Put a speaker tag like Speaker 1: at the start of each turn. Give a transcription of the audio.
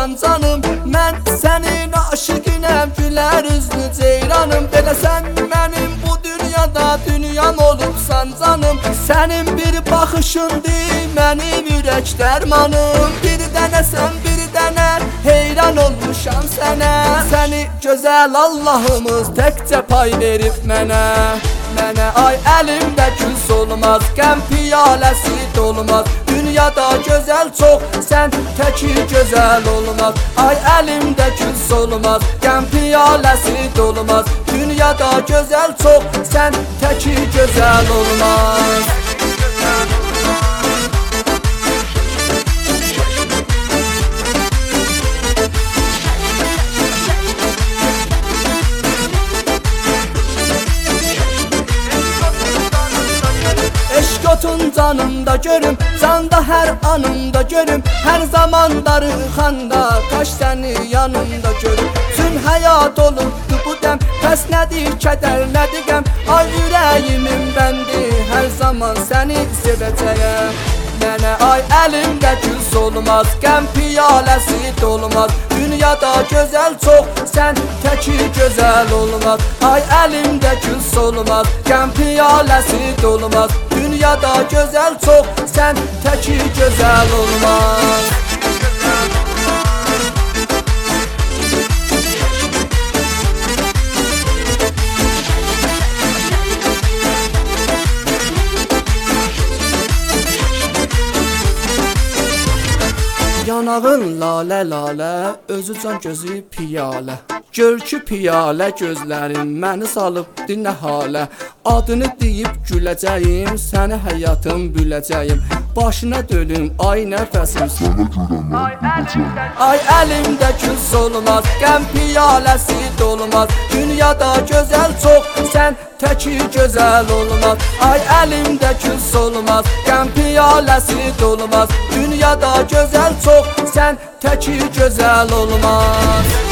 Speaker 1: olursan canım, mən sənin aşıqinəm, gülər üzlü ceyranım. Belə sən mənim bu dünyada dünyam olursan canım, sənin bir baxışındır mənim ürək dərmanım. Bir dənə sən, bir dənə heyran olmuşam sənə. Səni gözəl Allahımız təkcə pay verib mənə. Ay əlimdə gül solmaz, qəm piyaləsi dolmaz. Dünyada gözəl çox, sən təki gözəl olmaz. Ay əlimdə gül solmaz, qəm piyaləsi dolmaz. Dünyada gözəl çox, sən təki gözəl olmaz. Otun canımda görüm, canda hər anımda görüm. Hər zaman darıxanda kaş səni yanımda görüm. Tüm həyat olubdu bu dəm, bəs nədir kədər, nədir qəm. Ay ürəyimin bəndi, hər zaman səni sevəcəyəm. Ay əlimdə gül solmaz, qəm piyaləsi dolmaz. Dünyada gözəl çox, sən təki gözəl olmaz. Ay əlimdə gül solmaz, qəm piyaləsi dolmaz. Dünyada gözəl çox, sən təki gözəl olmaz. Yanağın lalə lalə, özü can gözü piyalə. Gör ki piyalə gözlərim məni salıbdı nə halə. Adını deyib güləcəyim, səni həyatım büləcəyim. Başına dönüm, ay nəfəsim sənə görə mən güləcəyim. Ay əlimdə gül solmaz, qəm piyaləsi dolmaz. Dünyada gözəl çox, sən təki gözəl olmaz. Ay əlimdə gül solmaz, qəm piyaləsi dolmaz. Dünyada gözəl çox, sən təki gözəl olmaz.